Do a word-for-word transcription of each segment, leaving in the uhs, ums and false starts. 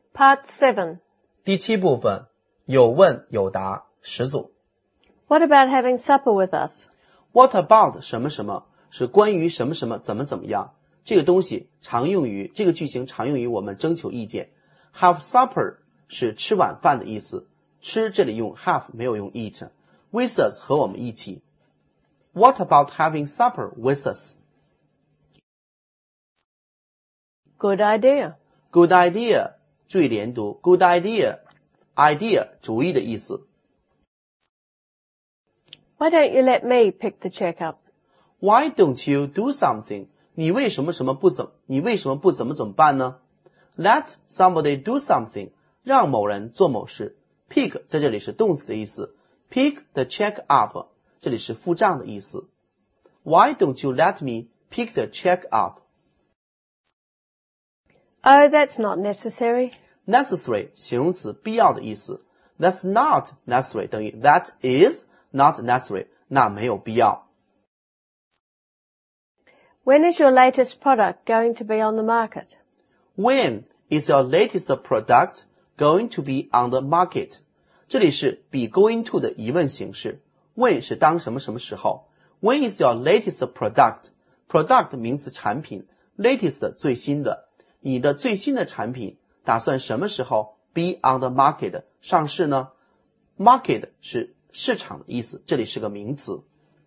Part seven. 第七部分，有问有答，十组。 What about having supper with us? What about 什么什么是关于什么什么怎么怎么样，这个东西常用于这个句型常用于我们征求意见。Have supper 是吃晚饭的意思，吃这里用 have 没有用 eat。 With us 和我们一起。What about having supper with us? Good idea. Good idea 注意连读 Good idea idea 主意的意思。 Why don't you let me pick the check up? Why don't you do something? 你为什么什么不怎你为什么不怎么怎么办呢？ Let somebody do something 让某人做某事。 Pick 在这里是动词的意思， Pick the check up 这里是付账的意思。 Why don't you let me pick the check up? Oh, that's not necessary. Necessary 形容词必要的意思， That's not necessary 等于 That is not necessary 那没有必要。 When is your latest product going to be on the market? When is your latest product going to be on the market? 这里是 be going to 的疑问形式， When 是当什么什么时候。 When is your latest product? Product 名词产品， latest 最新的，你的最新的产品打算什么时候 be on the market 上市呢？ Market 是市场的意思，这里是个名词。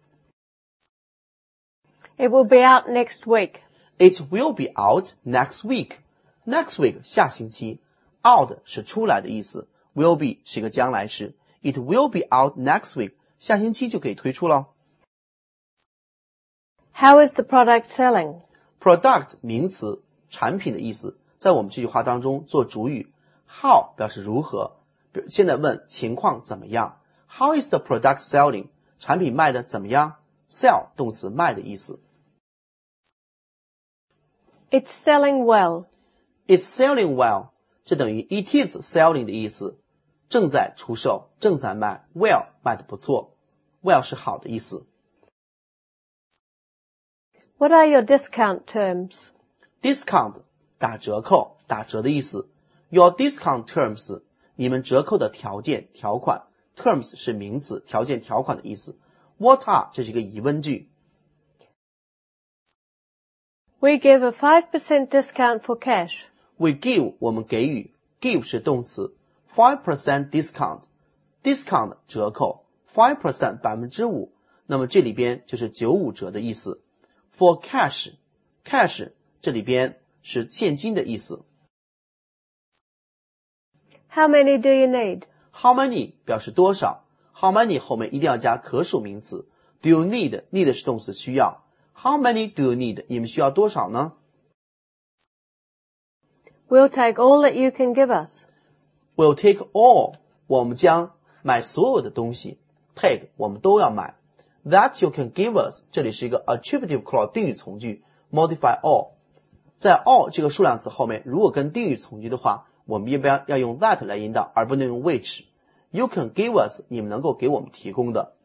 It will be out next week. It will be out next week. Next week 下星期， out 是出来的意思， will be 是一个将来时， It will be out next week 下星期就可以推出咯。 How is the product selling? Product 名词产品的意思，在我们这句话当中做主语。 How 表示如何，现在问情况怎么样。 How is the product selling? 产品卖的怎么样。 Sell 动词卖的意思。 It's selling well. It's selling well 这等于 It is selling 的意思，正在出售，正在卖。 Well 卖的不错， Well 是好的意思。 What are your discount terms? Discount 打折扣，打折的意思。 Your discount terms 你们折扣的条件条款， Terms 是名词，条件条款的意思。 What are 这是一个疑问句。 We give a five percent discount for cash. We give 我们给予， give 是动词， five percent discount discount 折扣 five percent 百分之五， 那么这里边就是九五折的意思。 For cash cash 这里边是现金的意思。 How many do you need? How many 表示多少， How many 后面一定要加可数名词。 Do you need need 是动词需要， How many do you need 你们需要多少呢？ We'll take all that you can give us. We'll take all 我们将买所有的东西， take 我们都要买。 That you can give us 这里是一个 attributive clause 定语从句 modify all， 在 all 这个数量词后面如果跟定语从句的话，我们一般要用 that 来引导，而不能用 which。 You can give us 你们能够给我们提供的。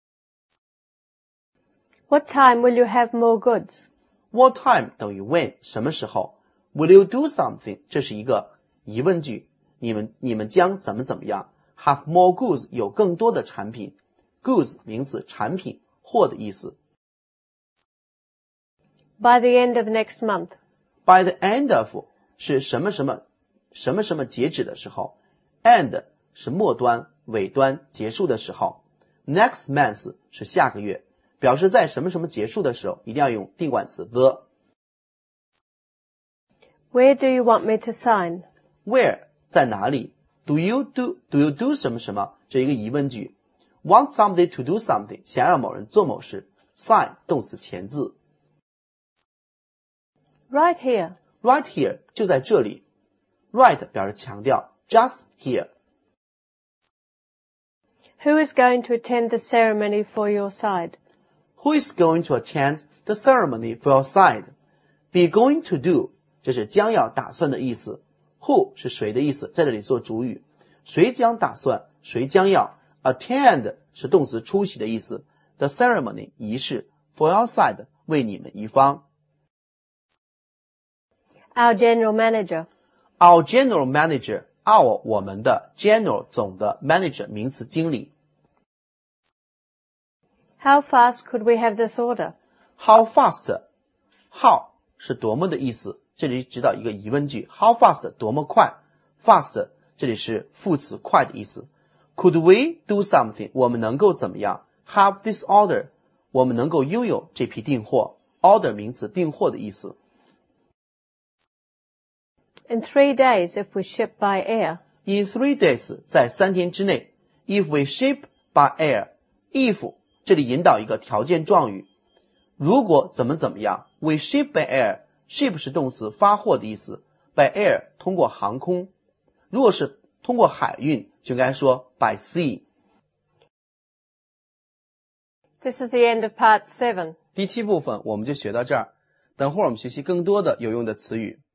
What time will you have more goods? What time 等于 when 什么时候。 Will you do something 这是一个疑问句，你们你们将怎么怎么样。 Have more goods 有更多的产品， goods 名词产品货的意思。 By the end of next month. By the end of 是什么什么什么什么截止的时候， end 是末端尾端结束的时候， next month 是下个月，表示在什么什么结束的时候一定要用定冠词 the。 Where do you want me to sign? Where 在哪里。 Do you do Do you do 什么什么这一个疑问句。 Want somebody to do something 想让某人做某事， sign 动词前字。 Right here. Right here 就在这里， right 表示强调 just here。 Who is going to attend the ceremony for your side? Who is going to attend the ceremony for your side? Be going to do 这是将要打算的意思， Who 是谁的意思，在这里做主语，谁将打算，谁将要。 Attend 是动词出席的意思， The ceremony 仪式 for your side 为你们一方。 Our general manager. Our general manager, our 我们的 general 总的 manager 名词经理。 How fast could we have this order? How fast? How 是多么的意思，这里指导一个疑问句。How fast 多么快 ？Fast 这里是副词快的意思。Could we do something? 我们能够怎么样 ？Have this order? 我们能够拥有这批订货。Order 名词订货的意思。 In three days if we ship by air. In three days 在三天之内。If we ship by air, if 这里引导一个条件状语。如果怎么怎么样 ，we ship by air. Ship 是动词发货的意思 ，by air 通过航空。如果是通过海运，就应该说 by sea。 This is the end of part seven. 第七部分我们就学到这儿，等会儿我们学习更多的有用的词语。